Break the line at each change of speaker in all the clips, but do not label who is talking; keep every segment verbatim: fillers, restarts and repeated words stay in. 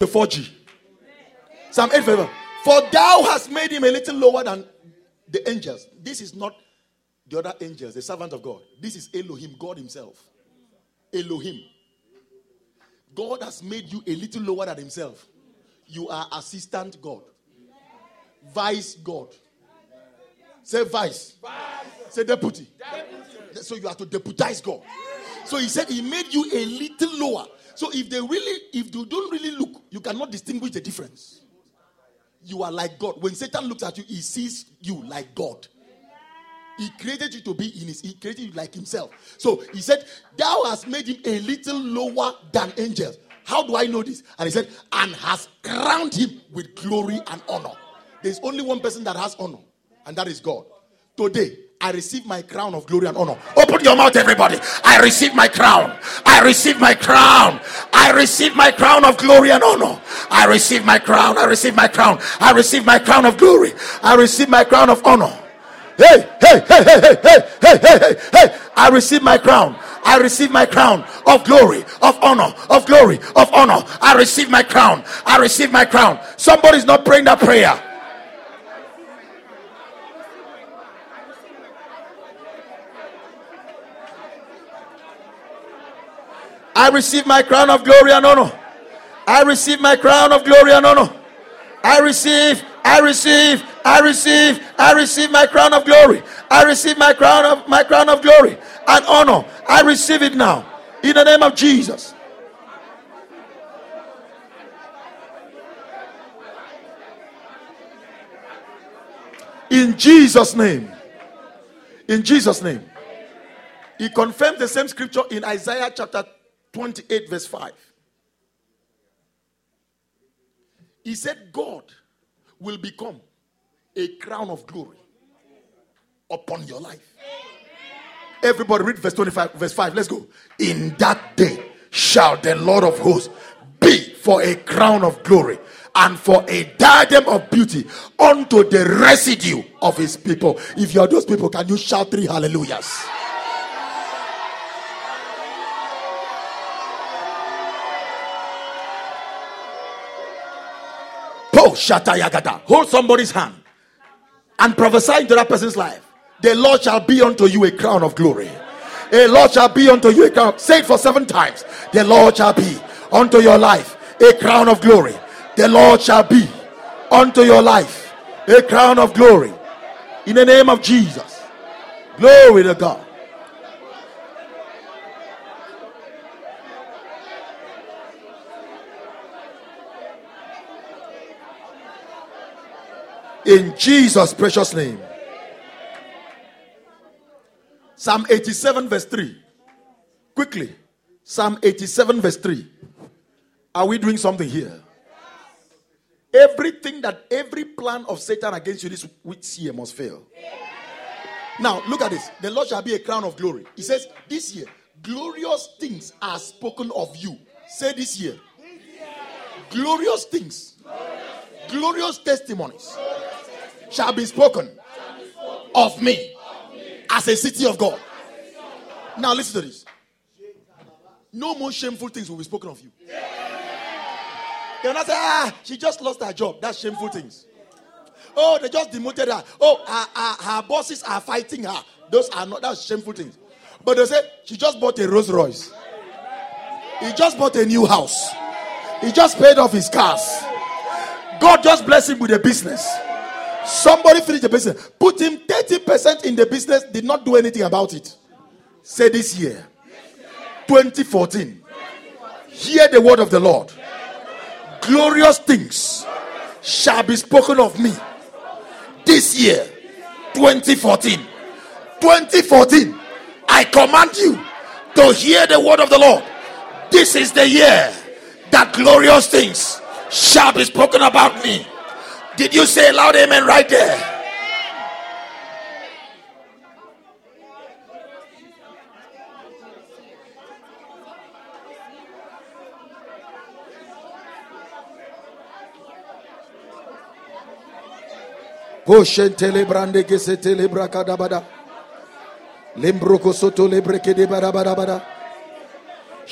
four G. Psalm eight verse one. For thou hast made him a little lower than the angels. This is not the other angels, the servant of God. This is Elohim, God himself. Elohim. God has made you a little lower than himself. You are assistant God. Vice God. Say vice. vice. Say deputy. deputy. So you have to deputize God. So he said he made you a little lower. So if they really, if you don't really look, you cannot distinguish the difference. You are like God. When Satan looks at you, he sees you like God. He created you to be in his, he created you like himself. So he said, thou hast made him a little lower than angels. How do I know this? And he said, and has crowned him with glory and honor. There's only one person that has honor, and that is God. Today, I receive my crown of glory and honor. Open your mouth, everybody. I receive my crown. I receive my crown. I receive my crown of glory and honor. I receive my crown. I receive my crown. I receive my crown of glory. I receive my crown of honor. Hey, hey, hey, hey, hey, hey, hey, hey, hey, hey. I receive my crown. I receive my crown of glory, of honor, of glory, of honor. I receive my crown. I receive my crown. Somebody's not praying that prayer. I receive my crown of glory and honor. I receive my crown of glory and honor. I receive, I receive, I receive, I receive my crown of glory. I receive my crown of my crown of glory and honor. I receive it now in the name of Jesus. In Jesus' name. In Jesus' name. He confirmed the same scripture in Isaiah chapter twenty-eight verse five. He said God will become a crown of glory upon your life. Everybody read verse twenty-five, verse five. Let's go. In that day shall the Lord of hosts be for a crown of glory and for a diadem of beauty unto the residue of his people. If you are those people, can you shout three hallelujahs? Hold somebody's hand and prophesy into that person's life. The Lord shall be unto you a crown of glory. The Lord shall be unto you a crown. Say it for seven times. The Lord shall be unto your life a crown of glory. The Lord shall be unto your life a crown of glory. In the name of Jesus. Glory to God. In Jesus' precious name. Psalm eighty-seven verse three. Quickly. Psalm eighty-seven verse three. Are we doing something here? Everything that, every plan of Satan against you this which year must fail. Now, look at this. The Lord shall be a crown of glory. He says, this year, glorious things are spoken of you. Say this year. Glorious things. Glorious testimonies shall be spoken of me as a city of God. Now listen to this. No more shameful things will be spoken of you. They'll not say, ah, she just lost her job. That's shameful things. Oh, they just demoted her. Oh, her, her, her bosses are fighting her. Those are not, that's shameful things. But they say, she just bought a Rolls Royce. He just bought a new house. He just paid off his cars. God just blessed him with a business. Somebody finished the business. Put him thirty percent in the business. Did not do anything about it. Say this year. twenty fourteen. Hear the word of the Lord. Glorious things shall be spoken of me. This year. twenty fourteen. twenty fourteen. I command you to hear the word of the Lord. This is the year that glorious things shall be spoken about me. Did you say loud amen right there? Poshentele brande que se telebra kadabada. Lembroko soto lebreke de barabara.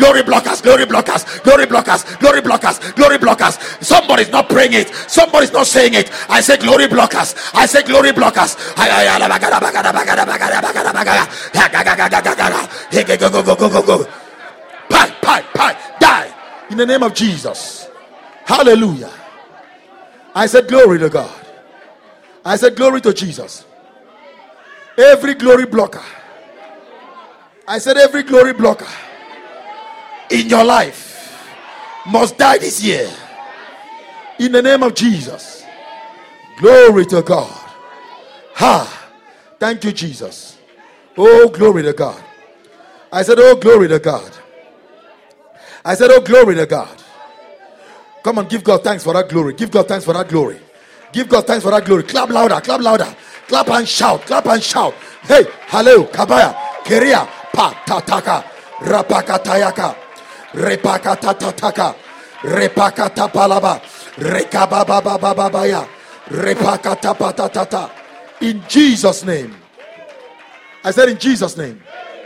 glory blockers, glory blockers, glory blockers, glory blockers, glory blockers. Somebody's not praying it. Somebody's not saying it. I say glory blockers. I say glory blockers. Pie, pie, pie, die in the name of Jesus. Hallelujah. I said glory to God. I said glory to Jesus. Every glory blocker. I said every glory blocker in your life must die this year. In the name of Jesus. Glory to God. Ha. Thank you, Jesus. Oh, glory to God. I said, oh, glory to God. I said, oh, glory to God. Come on, give God thanks for that glory. Give God thanks for that glory. Give God thanks for that glory. Clap louder, clap louder. Clap and shout, clap and shout. Hey, hello, kabaya, keria, pa, tataka, rapakatayaka, repakatatataka, repakatapalaba, rekabababababaya, repakatapatatata. In Jesus' name. I said in Jesus' name.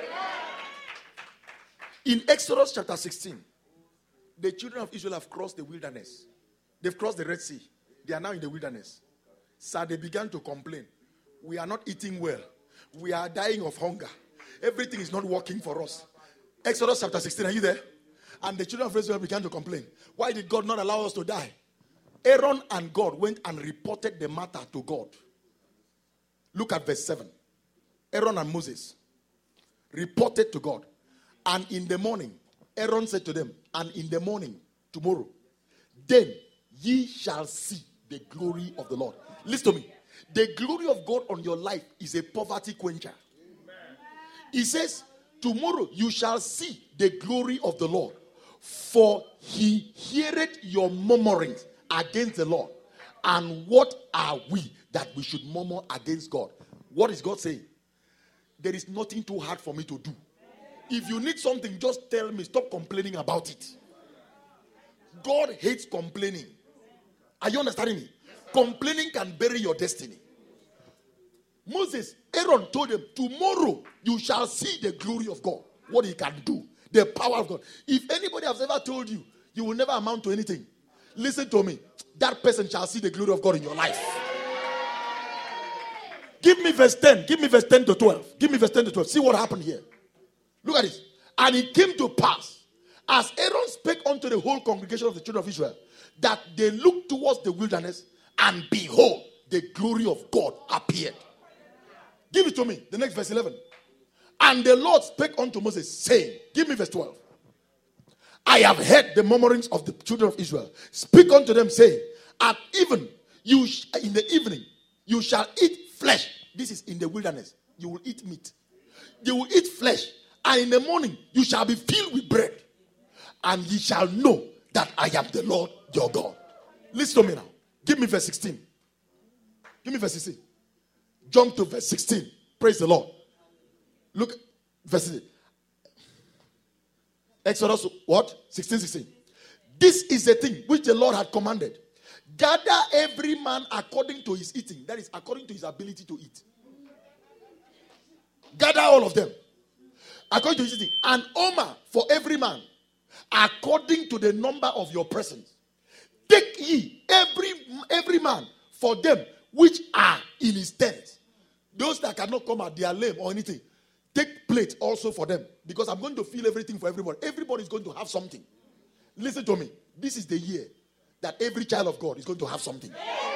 In Exodus chapter sixteen, the children of Israel have crossed the wilderness. They've crossed the Red Sea. They are now in the wilderness. So they began to complain. We are not eating well. We are dying of hunger. Everything is not working for us. Exodus chapter sixteen, are you there? And the children of Israel began to complain. Why did God not allow us to die? Aaron and God went and reported the matter to God. Look at verse seven. Aaron and Moses reported to God. And in the morning, Aaron said to them, and in the morning, tomorrow, then ye shall see the glory of the Lord. Listen to me. The glory of God on your life is a poverty quencher. He says, tomorrow you shall see the glory of the Lord, for he heareth your murmurings against the Lord. And what are we that we should murmur against God? What is God saying? There is nothing too hard for me to do. If you need something, just tell me. Stop complaining about it. God hates complaining. Are you understanding me? Complaining can bury your destiny. Moses, Aaron told them, tomorrow you shall see the glory of God. What he can do. The power of God. If anybody has ever told you, you will never amount to anything. Listen to me. That person shall see the glory of God in your life. Give me verse ten. Give me verse ten to twelve. Give me verse ten to twelve. See what happened here. Look at this. And it came to pass, as Aaron spake unto the whole congregation of the children of Israel, that they looked towards the wilderness, and behold, the glory of God appeared. Give it to me. The next verse eleven. And the Lord spake unto Moses, saying, give me verse twelve. I have heard the murmurings of the children of Israel. Speak unto them, saying, at even you sh- in the evening you shall eat flesh. This is in the wilderness. You will eat meat. You will eat flesh. And in the morning you shall be filled with bread. And ye shall know that I am the Lord your God. Listen to me now. Give me verse sixteen. Give me verse sixteen. Jump to verse sixteen. Praise the Lord. Look, verse sixteen. Exodus what? sixteen, sixteen. This is the thing which the Lord had commanded. Gather every man according to his eating. That is according to his ability to eat. Gather all of them. According to his eating. And omer for every man. According to the number of your persons. Take ye every, every man for them which are in his tent. Those that cannot come out, they are lame or anything. Take plate also for them. Because I'm going to fill everything for everybody. Everybody is going to have something. Listen to me. This is the year that every child of God is going to have something.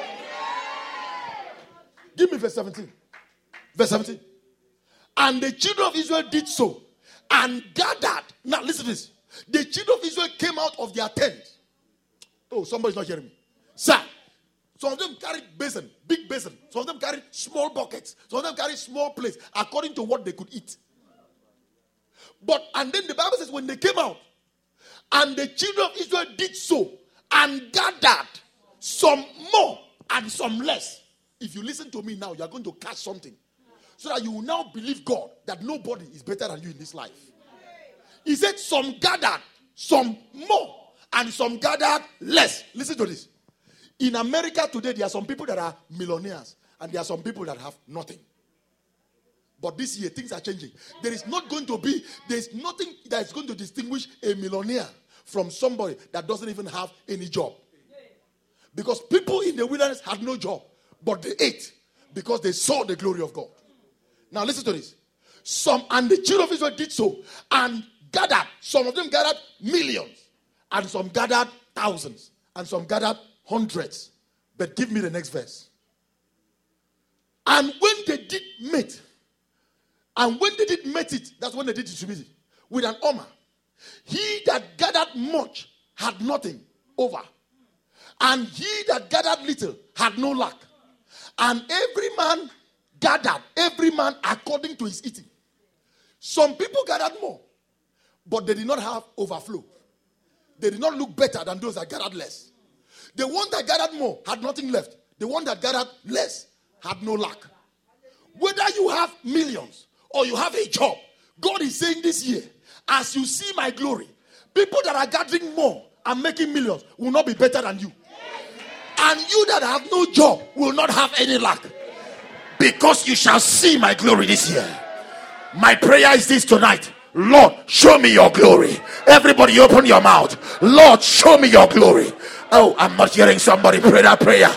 Give me verse seventeen. Verse seventeen. And the children of Israel did so and gathered. Now listen to this. The children of Israel came out of their tent. Oh, somebody's not hearing me. Sir, some of them carried basin, big basin. Some of them carried small buckets. Some of them carried small plates according to what they could eat. But, and then the Bible says when they came out, and the children of Israel did so and gathered some more and some less. If you listen to me now, you are going to catch something. So that you will now believe God that nobody is better than you in this life. He said some gathered, some more, and some gathered less. Listen to this. In America today, there are some people that are millionaires, and there are some people that have nothing. But this year, things are changing. There is not going to be, there is nothing that is going to distinguish a millionaire from somebody that doesn't even have any job. Because people in the wilderness had no job, but they ate because they saw the glory of God. Now listen to this. Some, and the children of Israel did so, and gathered. Some of them gathered millions, and some gathered thousands, and some gathered hundreds. But give me the next verse. And when they did meet, and when they did meet it, that's when they did distribute it, with an omer. He that gathered much had nothing over. And he that gathered little had no lack. And every man gathered, every man according to his eating. Some people gathered more, but they did not have overflow. They did not look better than those that gathered less. The one that gathered more had nothing left. The one that gathered less had no lack. Whether you have millions or you have a job, God is saying this year, as you see my glory, people that are gathering more and making millions will not be better than you. And you that have no job will not have any lack. Because you shall see my glory this year. My prayer is this tonight. Lord, show me your glory. Everybody open your mouth. Lord, show me your glory. Oh, I'm not hearing somebody pray that prayer.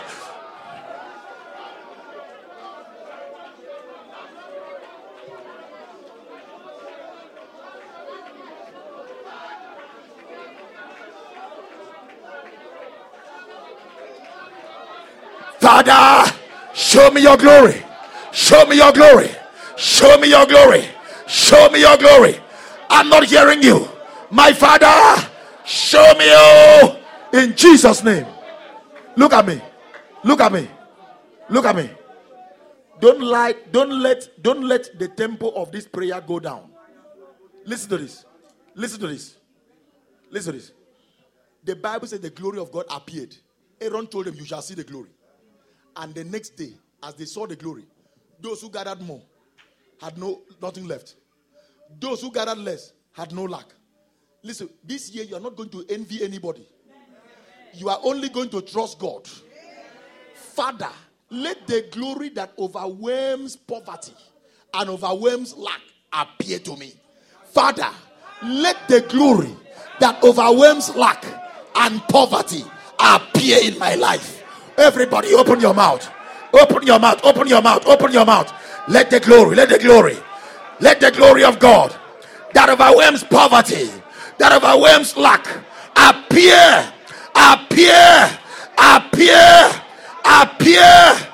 Father, show me your glory. Show me your glory. Show me your glory. Show me your glory. I'm not hearing you. My Father, show me you. In Jesus' name. Look at me. Look at me. Look at me. Don't lie. Don't let, don't let the tempo of this prayer go down. Listen to this. Listen to this. Listen to this. The Bible said the glory of God appeared. Aaron told them, you shall see the glory. And the next day, as they saw the glory, those who gathered more had no nothing left. Those who gathered less had no lack. Listen, this year you are not going to envy anybody. You are only going to trust God. Father, let the glory that overwhelms poverty and overwhelms lack appear to me. Father, let the glory that overwhelms lack and poverty appear in my life. Everybody open your mouth. Open your mouth. Open your mouth. Open your mouth. Let the glory. Let the glory. Let the glory of God that overwhelms poverty, that overwhelms lack, appear. Appear. Appear. Appear.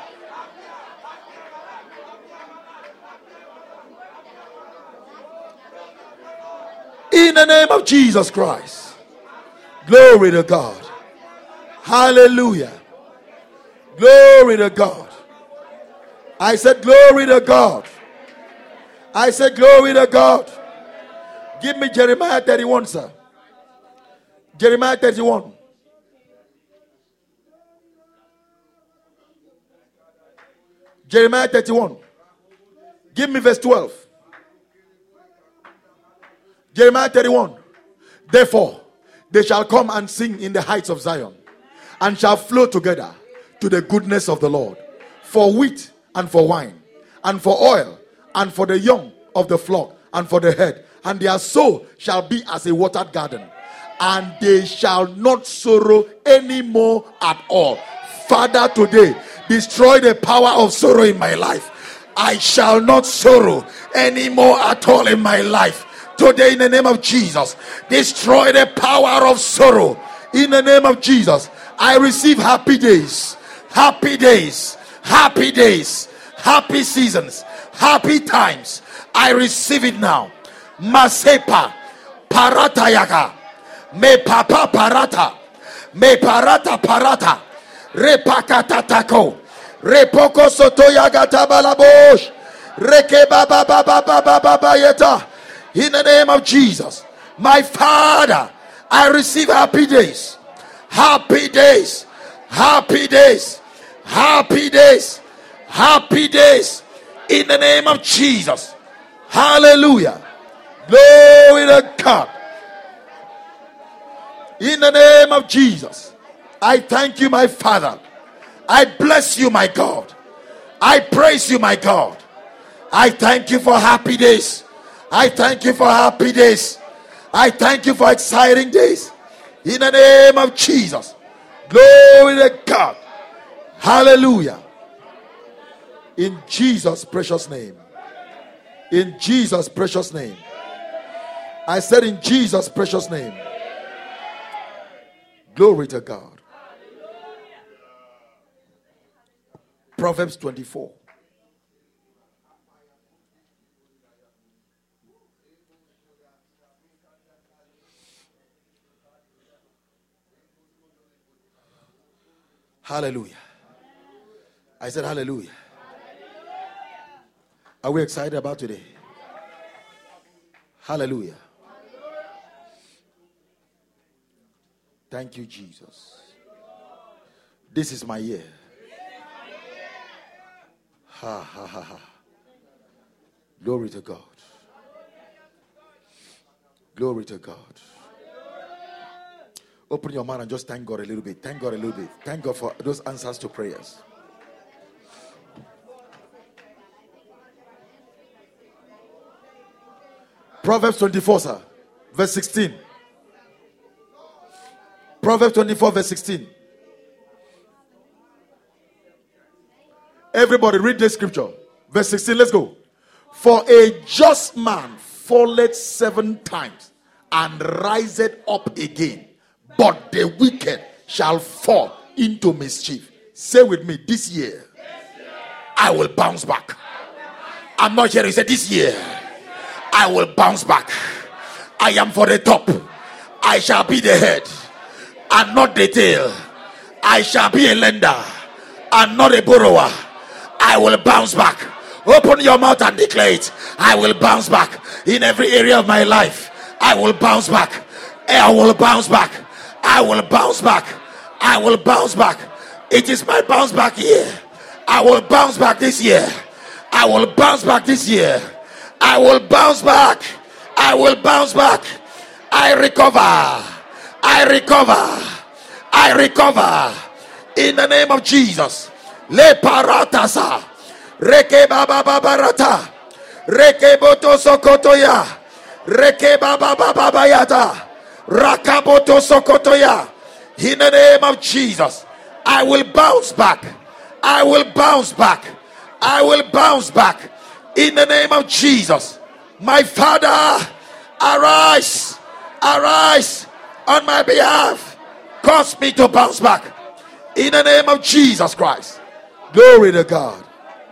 In the name of Jesus Christ. Glory to God. Hallelujah. Glory to God. I said glory to God. I said glory to God. Give me Jeremiah thirty-one, sir. Jeremiah thirty-one. Jeremiah thirty-one. Give me verse twelve. Jeremiah thirty-one. Therefore, they shall come and sing in the heights of Zion, and shall flow together to the goodness of the Lord, for wheat and for wine, and for oil, and for the young of the flock, and for the head, and their soul shall be as a watered garden, and they shall not sorrow any more at all. Father, today, destroy the power of sorrow in my life. I shall not sorrow any more at all in my life. Today, in the name of Jesus, destroy the power of sorrow. In the name of Jesus, I receive happy days. Happy days, happy days, happy seasons, happy times. I receive it now. Masepa, paratayaga, me papa parata, me parata parata, repakata tako, repoko sotoyaga tabalabosh, reke baba baba baba baba yeta. In the name of Jesus, my Father, I receive happy days, happy days. Happy days, happy days, happy days, in the name of Jesus. Hallelujah. Glory to God. In the name of Jesus, I thank you, my Father. I bless you, my God. I praise you, my God. I thank you for happy days. I thank you for happy days. I thank you for exciting days. In the name of Jesus. Glory to God. Hallelujah. In Jesus' precious name. In Jesus' precious name. I said in Jesus' precious name. Glory to God. Proverbs twenty-four. Hallelujah. I said hallelujah. Are we excited about today? Hallelujah. Thank you, Jesus. This is my year. Ha ha ha ha. Glory to God. Glory to God. Open your mouth and just thank God a little bit. Thank God a little bit. Thank God for those answers to prayers. Proverbs twenty-four, sir. Verse sixteen. Proverbs twenty-four, verse sixteen. Everybody read this scripture. Verse sixteen, let's go. For a just man falleth seven times and riseth up again, but the wicked shall fall into mischief. Say with me, this year, I will bounce back. I'm not hearing you say this year, I will bounce back. I am for the top. I shall be the head and not the tail. I shall be a lender and not a borrower. I will bounce back. Open your mouth and declare it. I will bounce back in every area of my life. I will bounce back. I will bounce back. I will bounce back. I will bounce back. It is my bounce back year. I will bounce back this year. I will bounce back this year. I will bounce back. I will bounce back. I recover. I recover. I recover. In the name of Jesus. Le paratasa. Reke baba babarata. Reke boto sokotoya. Reke baba babayata. Rakaboto sokotoya. In the name of Jesus. I will bounce back. I will bounce back. I will bounce back. In the name of Jesus. My Father, arise. Arise on my behalf. Cause me to bounce back. In the name of Jesus Christ. Glory to God.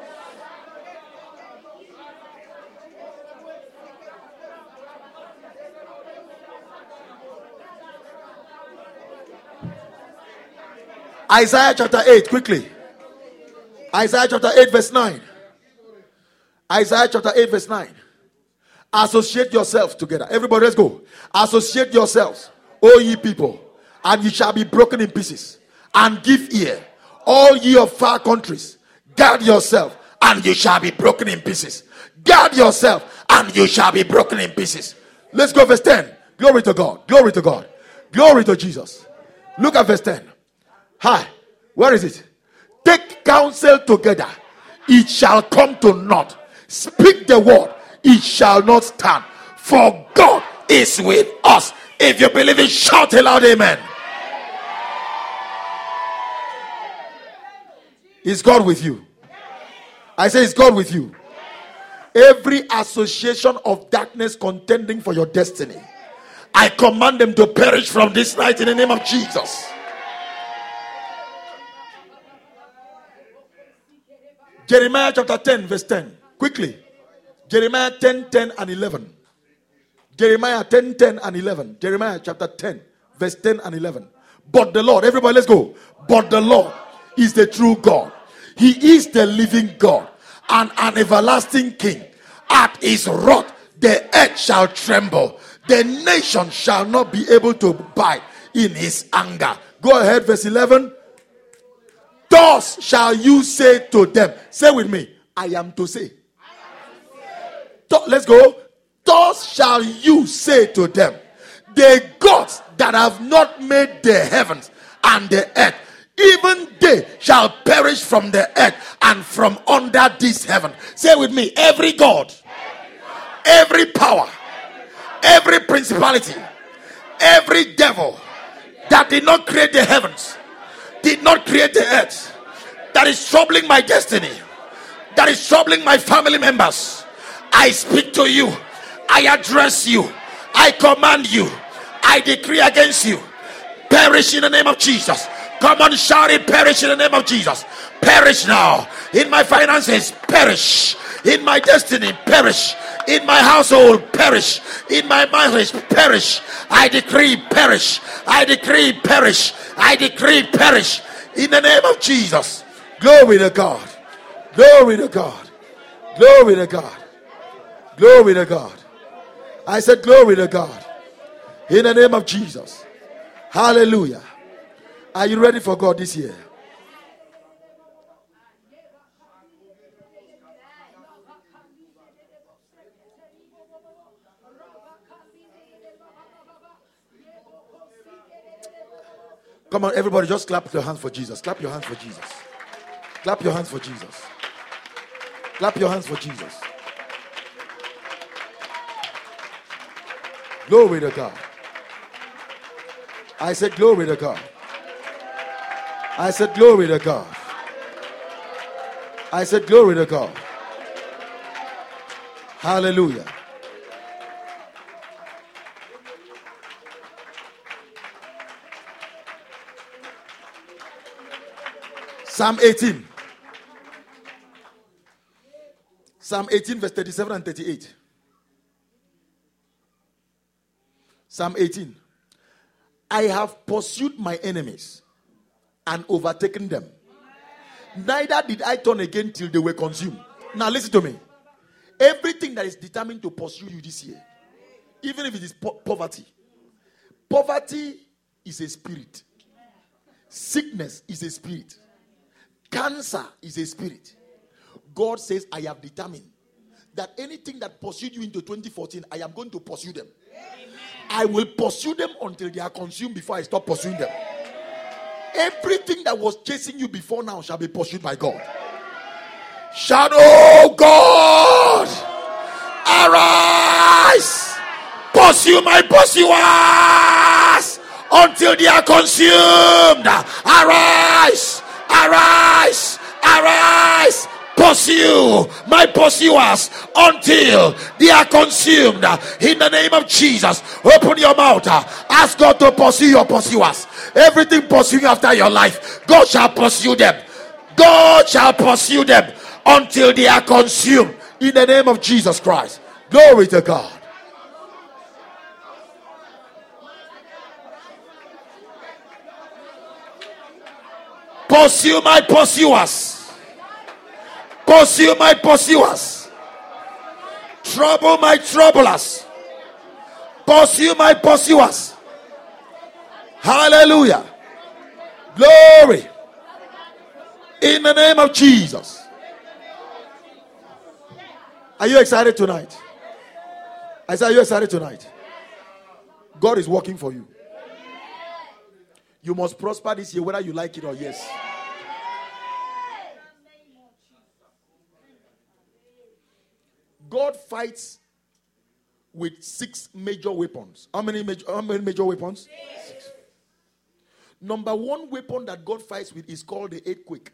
Isaiah chapter eight, quickly. Isaiah chapter eight, verse nine. Isaiah chapter eight, verse nine. Associate yourselves together. Everybody, let's go. Associate yourselves, O ye people, and ye shall be broken in pieces. And give ear, all ye of far countries. Guard yourself, and you shall be broken in pieces. Guard yourself, and you shall be broken in pieces. Let's go, verse ten. Glory to God. Glory to God. Glory to Jesus. Look at verse ten. Hi, where is it? Take counsel together, it shall come to naught. Speak the word, it shall not stand. For God is with us. If you believe it, shout aloud, amen. Is God with you? I say, is God with you? Every association of darkness contending for your destiny, I command them to perish from this night in the name of Jesus. Jeremiah chapter ten, verse ten. Quickly. Jeremiah ten, ten and eleven. Jeremiah ten, ten and eleven. Jeremiah chapter ten, verse ten and eleven. But the Lord, everybody, let's go. But the Lord is the true God. He is the living God and an everlasting King. At his wrath, the earth shall tremble. The nation shall not be able to bide in his anger. Go ahead, verse eleven. Thus shall you say to them. Say with me. I am to say. Th- Let's go. Thus shall you say to them. The gods that have not made the heavens and the earth, even they shall perish from the earth and from under this heaven. Say with me, every God, every power, every principality, every devil that did not create the heavens, did not create the earth, that is troubling my destiny, that is troubling my family members, I speak to you, I address you, I command you, I decree against you, perish in the name of Jesus. Come on, shout it, perish in the name of Jesus. Perish now. In my finances, perish. In my destiny, perish. In my household, perish. In my marriage, perish. I decree, perish. I decree, perish. I decree, perish. In the name of Jesus. Glory to God. Glory to God. Glory to God. Glory to God. I said glory to God. In the name of Jesus. Hallelujah. Are you ready for God this year? Come on, everybody, just clap your hands for Jesus. Clap your hands for Jesus. Clap your hands for Jesus. Clap your hands for Jesus. Glory to God. I said glory to God. I said glory to God. I said glory to God. Hallelujah. Psalm eighteen. Psalm eighteen verse thirty-seven and thirty-eight. Psalm eighteen. I have pursued my enemies and overtaken them. Neither did I turn again till they were consumed. Now listen to me. Everything that is determined to pursue you this year, even if it is po- poverty, poverty is a spirit. Sickness is a spirit. Cancer is a spirit. God says, I have determined that anything that pursued you into twenty fourteen, I am going to pursue them. Amen. I will pursue them until they are consumed before I stop pursuing them. Everything that was chasing you before now shall be pursued by God. Shout, oh God, arise, pursue my pursuers until they are consumed. Arise, arise, arise, pursue my pursuers until they are consumed. In the name of Jesus, open your mouth. Ask God to pursue your pursuers. Everything pursuing after your life, God shall pursue them. God shall pursue them until they are consumed. In the name of Jesus Christ. Glory to God. Pursue my pursuers. Pursue my pursuers. Trouble my troublers. Pursue my pursuers. Hallelujah. Glory. In the name of Jesus. Are you excited tonight? I said, are you excited tonight? God is working for you. You must prosper this year, whether you like it or yes. God fights with six major weapons. How many major, how many major weapons? Six. Number one weapon that God fights with is called the earthquake.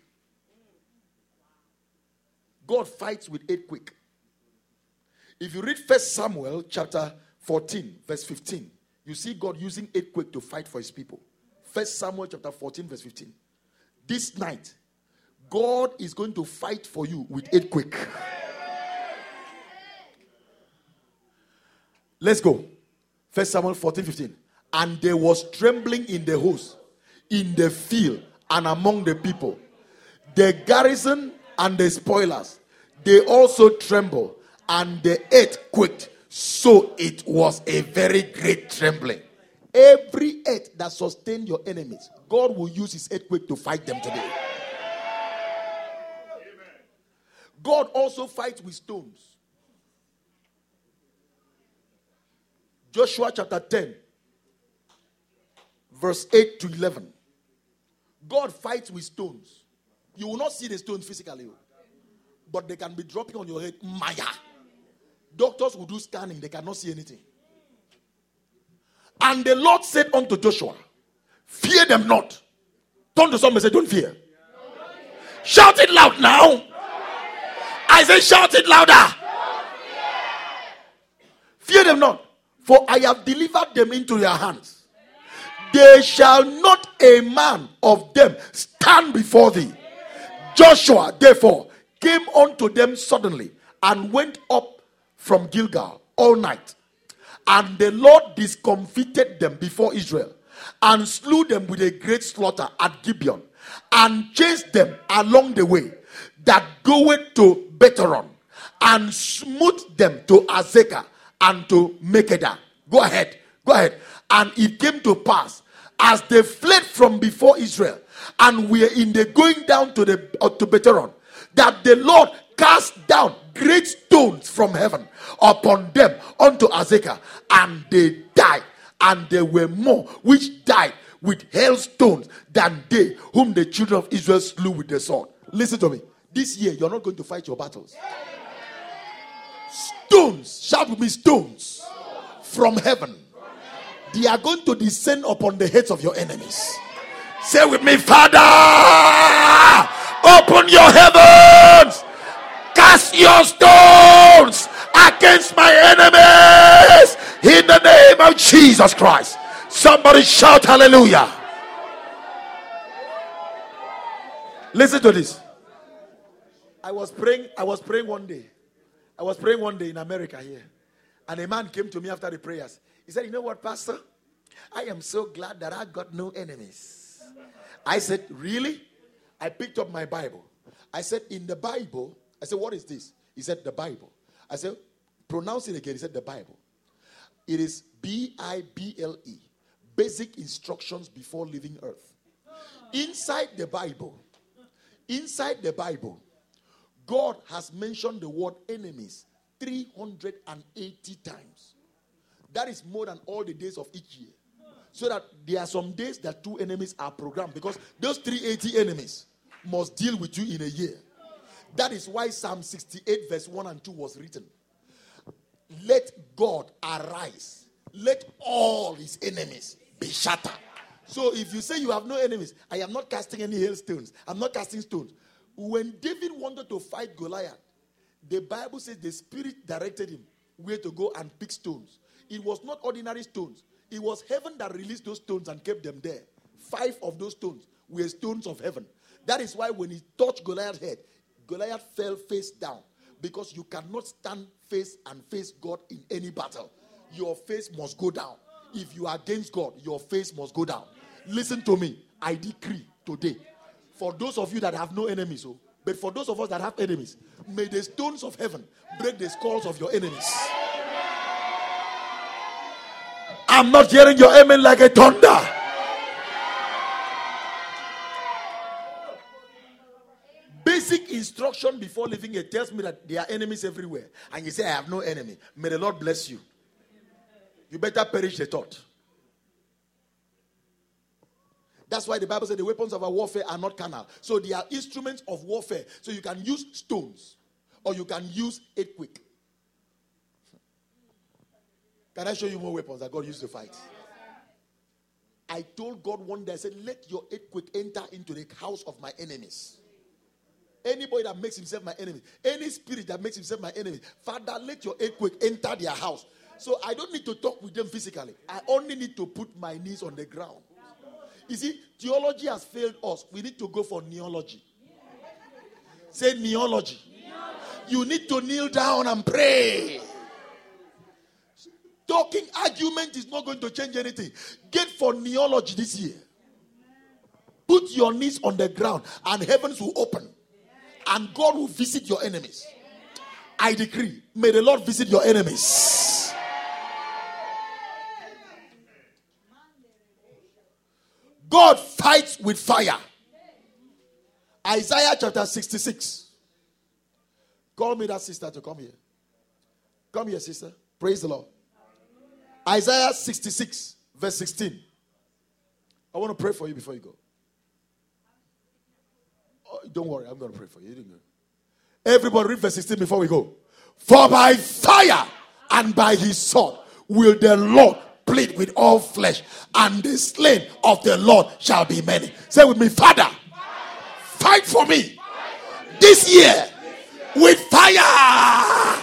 God fights with earthquake. If you read First Samuel chapter fourteen, verse fifteen, you see God using earthquake to fight for his people. First Samuel chapter fourteen, verse fifteen. This night, God is going to fight for you with earthquake. Let's go. First Samuel fourteen, fifteen. And there was trembling in the host, in the field, and among the people. The garrison and the spoilers, they also trembled, and the earth quaked. So it was a very great trembling. Every earth that sustained your enemies, God will use his earthquake to fight them today. God also fights with stones. Joshua chapter ten, verse eight to eleven. God fights with stones. You will not see the stones physically, but they can be dropping on your head. Maya. Doctors will do scanning. They cannot see anything. And the Lord said unto Joshua, fear them not. Turn to somebody and say, don't fear. Shout it loud now. I say, shout it louder. Fear them not, for I have delivered them into your hands. There shall not a man of them stand before thee. Joshua, therefore, came unto them suddenly and went up from Gilgal all night. And the Lord discomfited them before Israel and slew them with a great slaughter at Gibeon and chased them along the way that goeth to Bethhoron and smote them to Azekah and to Makkedah. Go ahead. Go ahead. And it came to pass as they fled from before Israel and were in the going down to the uh, to Bethhoron, that the Lord cast down great stones from heaven upon them unto Azekah, and they died. And there were more which died with hailstones than they whom the children of Israel slew with the sword. Listen to me. This year you're not going to fight your battles. Stones, shout with me, stones from heaven. They are going to descend upon the heads of your enemies. Say with me, Father, open your heavens, cast your stones against my enemies in the name of Jesus Christ. Somebody shout hallelujah. Listen to this. I was praying, I was praying one day. I was praying one day in America here. And a man came to me after the prayers. He said, you know what, Pastor? I am so glad that I got no enemies. I said, really? I picked up my Bible. I said, in the Bible, I said, what is this? He said, the Bible. I said, pronounce it again. He said, the Bible. It is B I B L E. Basic instructions before leaving earth. Inside the Bible, inside the Bible, God has mentioned the word enemies three hundred eighty times. That is more than all the days of each year. So that there are some days that two enemies are programmed, because those three hundred eighty enemies must deal with you in a year. That is why Psalm sixty-eight verse one and two was written. Let God arise. Let all his enemies be shattered. So if you say you have no enemies, I am not casting any hailstones. I'm not casting stones. When David wanted to fight Goliath, the Bible says the Spirit directed him where to go and pick stones. It was not ordinary stones. It was heaven that released those stones and kept them there. Five of those stones were stones of heaven. That is why when he touched Goliath's head, Goliath fell face down. Because you cannot stand face and face God in any battle. Your face must go down. If you are against God, your face must go down. Listen to me. I decree today, for those of you that have no enemies, oh, but for those of us that have enemies, may the stones of heaven break the skulls of your enemies. I'm not hearing your amen like a thunder. Basic instruction before leaving it tells me that there are enemies everywhere. And you say, I have no enemy. May the Lord bless you. You better perish the thought. That's why the Bible says the weapons of our warfare are not carnal. So they are instruments of warfare. So you can use stones or you can use earthquake. Can I show you more weapons that God used to fight? I told God one day, I said, let your earthquake enter into the house of my enemies. Anybody that makes himself my enemy, any spirit that makes himself my enemy, Father, let your earthquake enter their house. So I don't need to talk with them physically. I only need to put my knees on the ground. You see, theology has failed us. We need to go for neology. Say neology. You need to kneel down and pray. Talking argument is not going to change anything. Get for neology this year. Put your knees on the ground and heavens will open. And God will visit your enemies. I decree, may the Lord visit your enemies. God fights with fire. Isaiah chapter sixty-six. Call me that sister to come here. Come here, sister. Praise the Lord. Isaiah sixty-six, verse sixteen. I want to pray for you before you go. don't worry, I'm going to pray for you. Everybody read verse sixteen before we go. For by fire and by his sword will the Lord plead with all flesh, and the slain of the Lord shall be many. Say with me, Father, fight for me this year with fire.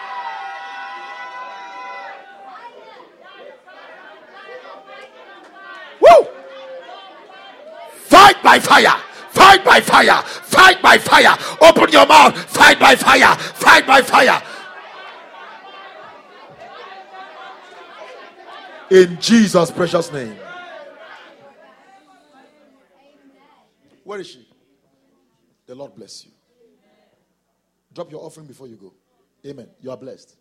Woo! Fight by fire. Fight by fire. Fight by fire. Open your mouth. Fight by fire. Fight by fire. In Jesus' precious name. Where is she? The Lord bless you. Drop your offering before you go. Amen. You are blessed.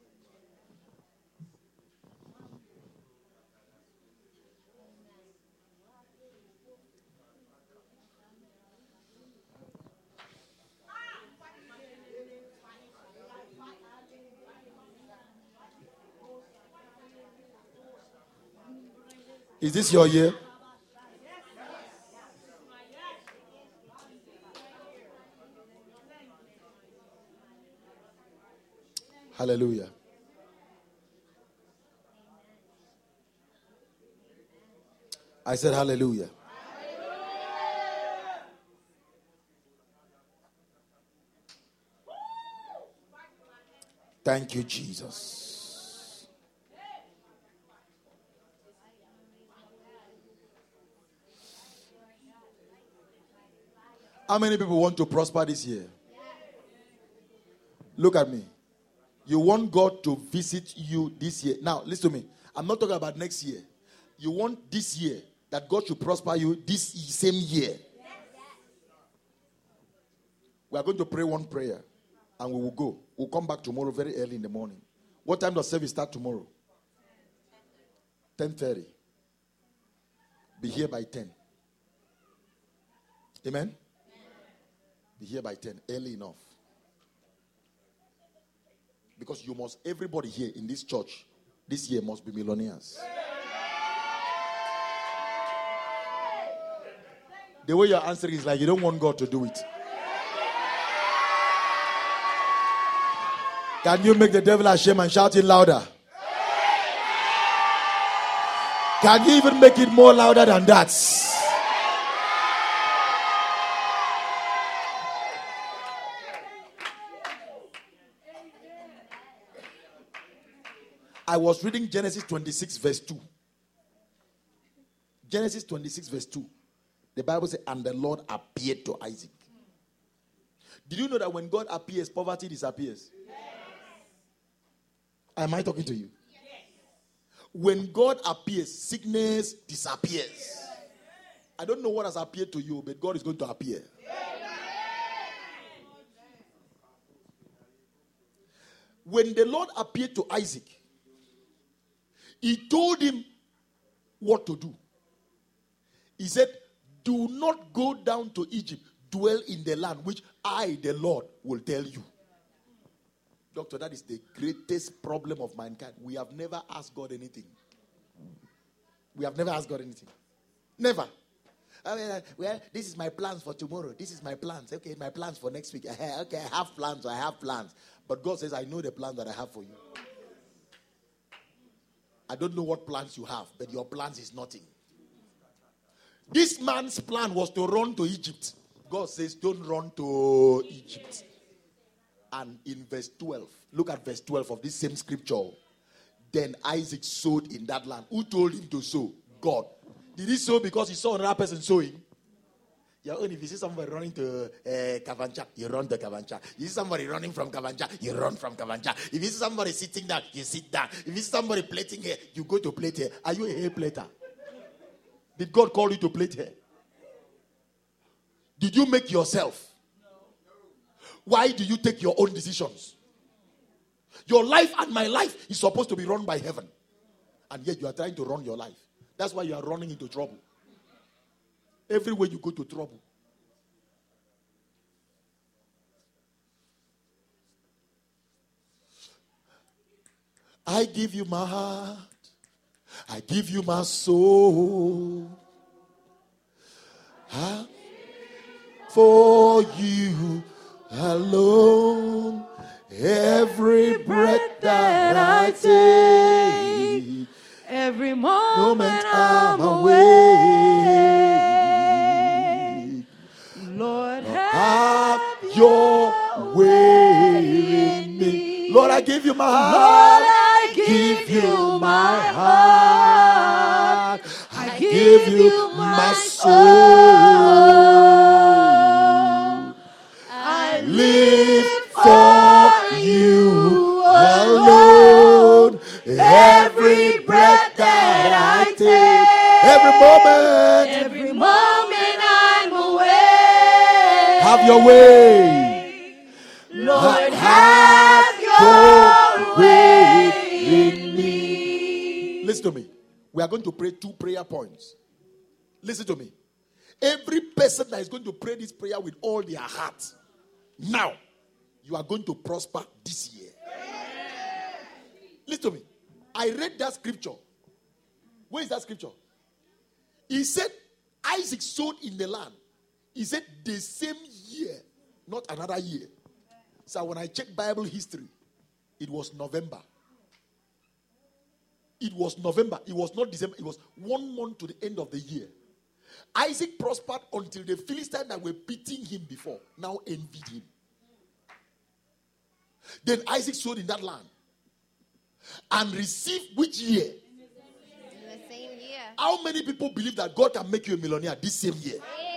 Is this your year? Hallelujah. I said hallelujah. Thank you, Jesus. How many people want to prosper this year? Look at me. You want God to visit you this year. Now, listen to me. I'm not talking about next year. You want this year that God should prosper you this same year. We are going to pray one prayer and we will go. We'll come back tomorrow very early in the morning. What time does service start tomorrow? ten thirty. Be here by ten. Amen? Be here by ten, early enough. Because you must, everybody here in this church, this year must be millionaires. The way you're answering is like you don't want God to do it. Can you make the devil ashamed and shout it louder? Can you even make it more louder than that? I was reading Genesis twenty-six verse two. Genesis twenty-six verse two. The Bible says, and the Lord appeared to Isaac. Did you know that when God appears, poverty disappears? Yes. Am I talking to you? Yes. When God appears, sickness disappears. Yes. I don't know what has appeared to you, but God is going to appear. Yes. When the Lord appeared to Isaac, he told him what to do. He said, do not go down to Egypt. Dwell in the land which I, the Lord, will tell you. Doctor, that is the greatest problem of mankind. We have never asked God anything. We have never asked God anything. Never. I mean, uh, well, this is my plans for tomorrow. This is my plans. Okay, my plans for next week. Okay, I have plans. I have plans. But God says, I know the plans that I have for you. I don't know what plans you have, but your plans is nothing. This man's plan was to run to Egypt. God says, don't run to Egypt. And in verse twelve, look at verse twelve of this same scripture. Then Isaac sowed in that land. Who told him to sow? God. Did he sow because he saw another person sowing? Yeah, only if you see somebody running to uh, Kavancha, you run to Kavancha. You see somebody running from Kavancha, you run from Kavancha. If you see somebody sitting down, you sit down. If you see somebody plating hair, you go to plait hair. Are you a hair plater? Did God call you to plait hair? Did you make yourself? Why do you take your own decisions? Your life and my life is supposed to be run by heaven. And yet you are trying to run your life. That's why you are running into trouble. Everywhere you go to trouble. I give you my heart. I give you my soul. Huh? For for you alone. Every breath that I take,
every moment,
moment
I'm
I'm
awake.
awake.
Lord,
Have your way in me. Lord, I give you my heart.
Lord, I give you my heart.
I give you my soul.
I
Live for you alone. Every breath that I take, every moment,
every moment I'm awake.
have your way.
Lord, have your way in me.
Listen to me. We are going to pray two prayer points. Listen to me. Every person that is going to pray this prayer with all their heart, now, you are going to prosper this year. Listen to me. I read that scripture. Where is that scripture? He said, Isaac sowed in the land. He said, the same year, not another year. So when I checked Bible history, it was November. It was November. It was not December. It was one month to the end of the year. Isaac prospered until the Philistines that were beating him before now envied him. Then Isaac sowed in that land and received which year?
In the same year.
How many people believe that God can make you a millionaire this same year?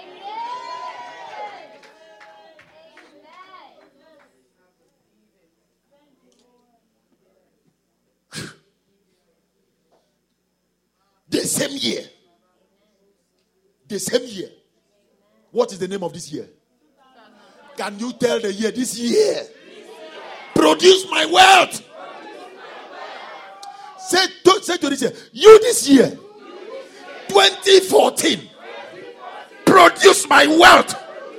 The same year. The same year. What is the name of this year? Can you tell the year? This year. Produce my wealth. Say to, say to this year. You this year. twenty fourteen. Produce my wealth.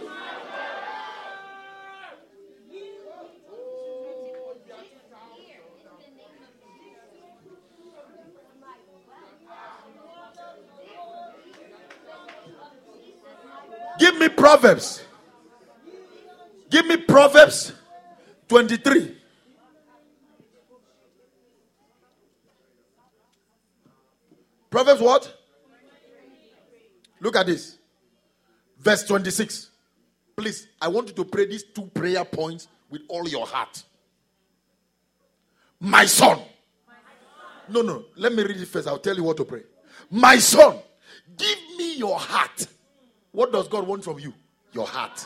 Give me Proverbs. Give me Proverbs twenty-three. Proverbs what? Look at this. Verse twenty-six. Please, I want you to pray these two prayer points with all your heart. My son. No, no. Let me read it first. I'll tell you what to pray. My son, give me your heart. What does God want from you? Your heart.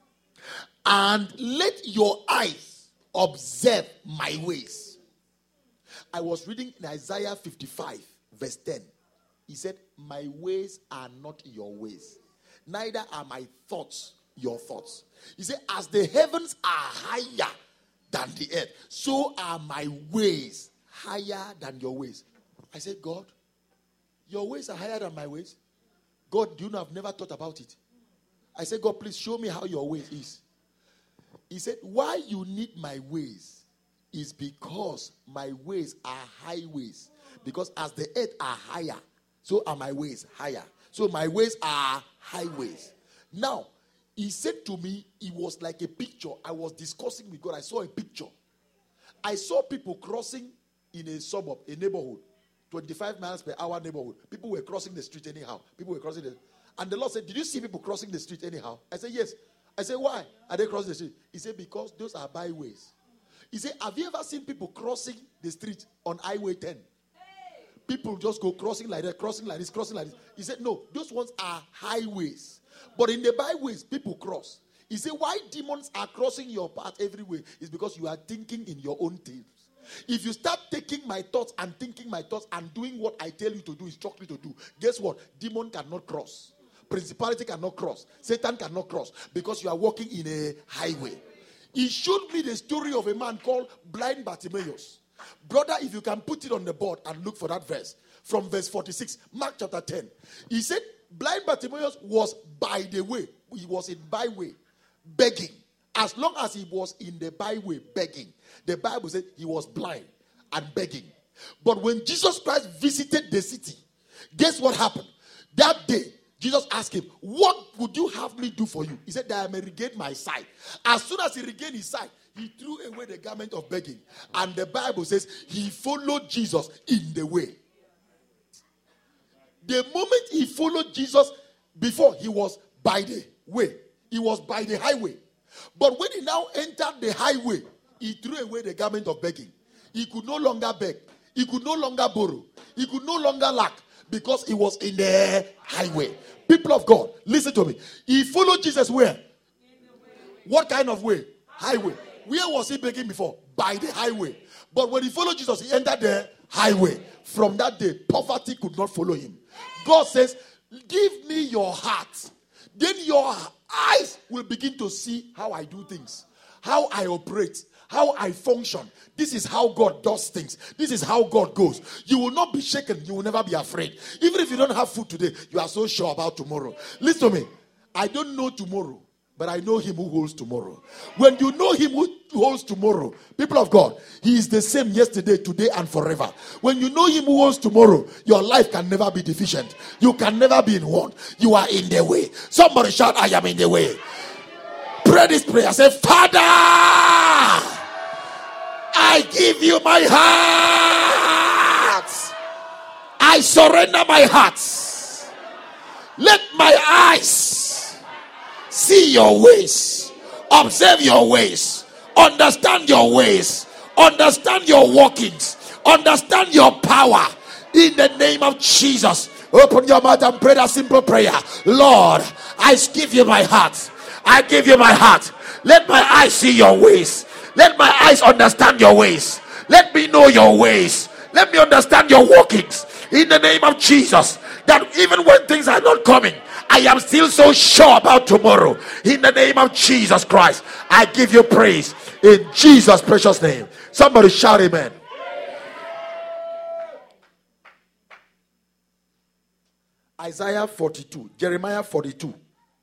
And let your eyes observe my ways. I was reading in Isaiah fifty-five, verse ten. He said, my ways are not your ways, neither are my thoughts your thoughts. He said, as the heavens are higher than the earth, so are my ways higher than your ways. I said, God, your ways are higher than my ways. God, do you know I've never thought about it? I said, God, please show me how your ways is. He said, why you need my ways is because my ways are highways. Because as the earth are higher, so are my ways higher. So my ways are highways. Now, he said to me, it was like a picture. I was discussing with God. I saw a picture. I saw people crossing in a suburb, a neighborhood. twenty-five miles per hour neighborhood. People were crossing the street anyhow. People were crossing the And the Lord said, did you see people crossing the street anyhow? I said, yes. I said, why are they crossing the street? He said, because those are byways. He said, have you ever seen people crossing the street on Highway ten? Hey. People just go crossing like that, crossing like this, crossing like this. He said, no, those ones are highways. But in the byways, people cross. He said, why demons are crossing your path everywhere is because you are thinking in your own things. If you start taking my thoughts and thinking my thoughts and doing what I tell you to do, instruct you to do, guess what? Demon cannot cross. Principality cannot cross. Satan cannot cross because you are walking in a highway. He showed me the story of a man called blind Bartimaeus. Brother, if you can put it on the board and look for that verse. From verse forty-six, Mark chapter ten. He said, blind Bartimaeus was by the way. He was in byway, begging. As long as he was in the byway begging, the Bible said he was blind and begging. But when Jesus Christ visited the city, guess what happened? That day, Jesus asked him, what would you have me do for you? He said, that I may regain my sight. As soon as he regained his sight, he threw away the garment of begging. And the Bible says he followed Jesus in the way. The moment he followed Jesus, before he was by the way, he was by the highway. But when he now entered the highway, he threw away the garment of begging. He could no longer beg. He could no longer borrow. He could no longer lack because he was in the highway. People of God, listen to me. He followed Jesus where? What kind of way? Highway. Where was he begging before? By the highway. But when he followed Jesus, he entered the highway. From that day, poverty could not follow him. God says, give me your heart. Then your eyes will begin to see how I do things, how I operate, how I function. This is how God does things. This is how God goes. You will not be shaken. You will never be afraid. Even if you don't have food today, you are so sure about tomorrow. Listen to me. I don't know tomorrow, but I know him who holds tomorrow. When you know him who holds tomorrow, people of God, he is the same yesterday, today, and forever. When you know him who holds tomorrow, your life can never be deficient. You can never be in want. You are in the way. Somebody shout, I am in the way. Pray this prayer. Say, Father, I give you my heart. I surrender my heart. Let my eyes see your ways, observe your ways, understand your ways, understand your workings, understand your power. In the name of Jesus, open your mouth and pray that simple prayer. Lord, I give you my heart. I give you my heart. Let my eyes see your ways. Let my eyes understand your ways. Let me know your ways. Let me understand your workings. In the name of Jesus, that even when things are not coming, I am still so sure about tomorrow. In the name of Jesus Christ, I give you praise. In Jesus' precious name. Somebody shout amen. Isaiah forty-two, Jeremiah forty-two.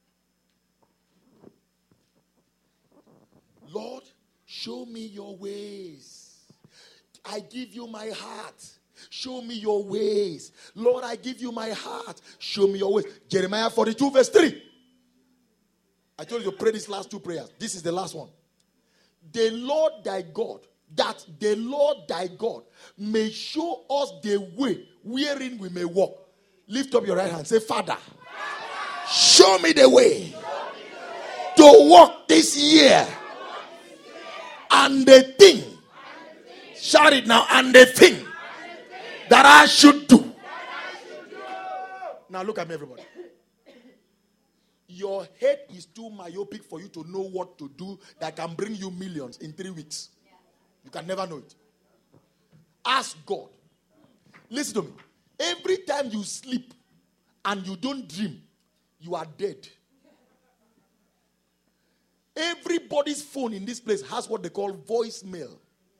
Lord, show me your ways. I give you my heart. Show me your ways. Lord, I give you my heart. Show me your ways. Jeremiah forty-two verse three. I told you to pray these last two prayers. This is the last one. The Lord thy God, that the Lord thy God may show us the way wherein we may walk. Lift up your right hand. Say, Father, show me the way to walk this year. And the thing, shout it now, and the thing that I should do. Now look at me, everybody. Your head is too myopic for you to know what to do that can bring you millions in three weeks. You can never know it. Ask God. Listen to me. Every time you sleep and you don't dream, you are dead. Everybody's phone in this place has what they call voicemail.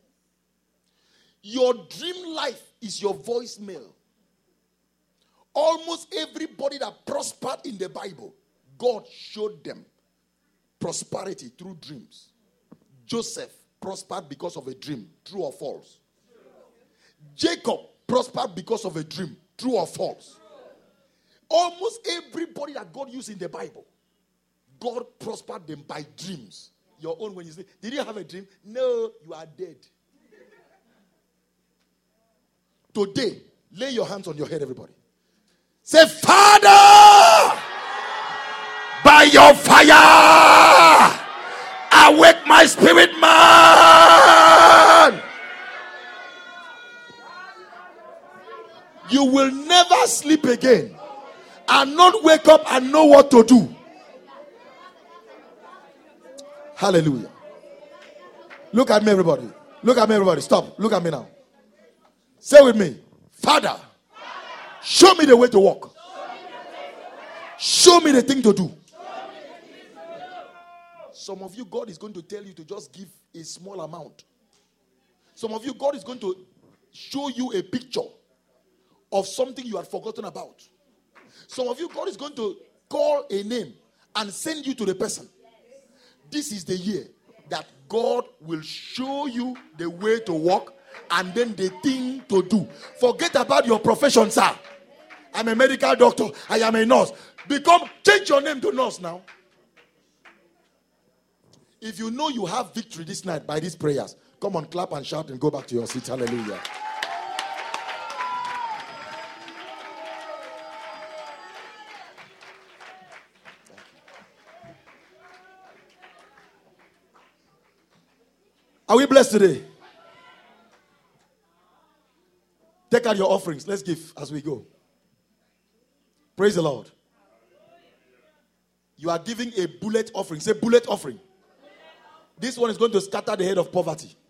Your dream life is your voicemail. Almost everybody that prospered in the Bible, God showed them prosperity through dreams. Joseph prospered because of a dream, true or false? Jacob prospered because of a dream, true or false? Almost everybody that God used in the Bible, God prospered them by dreams. Your own, when you say, did you have a dream? No, you are dead. Today, lay your hands on your head, everybody. Say, Father, by your fire, awake my spirit, man. You will never sleep again and not wake up and know what to do. Hallelujah. Look at me, everybody. Look at me, everybody. Stop. Look at me now. Say with me, Father, show me the way to walk. Show me the thing to do. Some of you, God is going to tell you to just give a small amount. Some of you, God is going to show you a picture of something you had forgotten about. Some of you, God is going to call a name and send you to the person. This is the year that God will show you the way to walk and then the thing to do. Forget about your profession, sir. I'm a medical doctor. I am a nurse. Become, change your name to nurse now. If you know you have victory this night by these prayers, come on, clap and shout and go back to your seat. Hallelujah. Are we blessed today? Take out your offerings. Let's give as we go. Praise the Lord. You are giving a bullet offering. Say bullet offering. This one is going to scatter the head of poverty.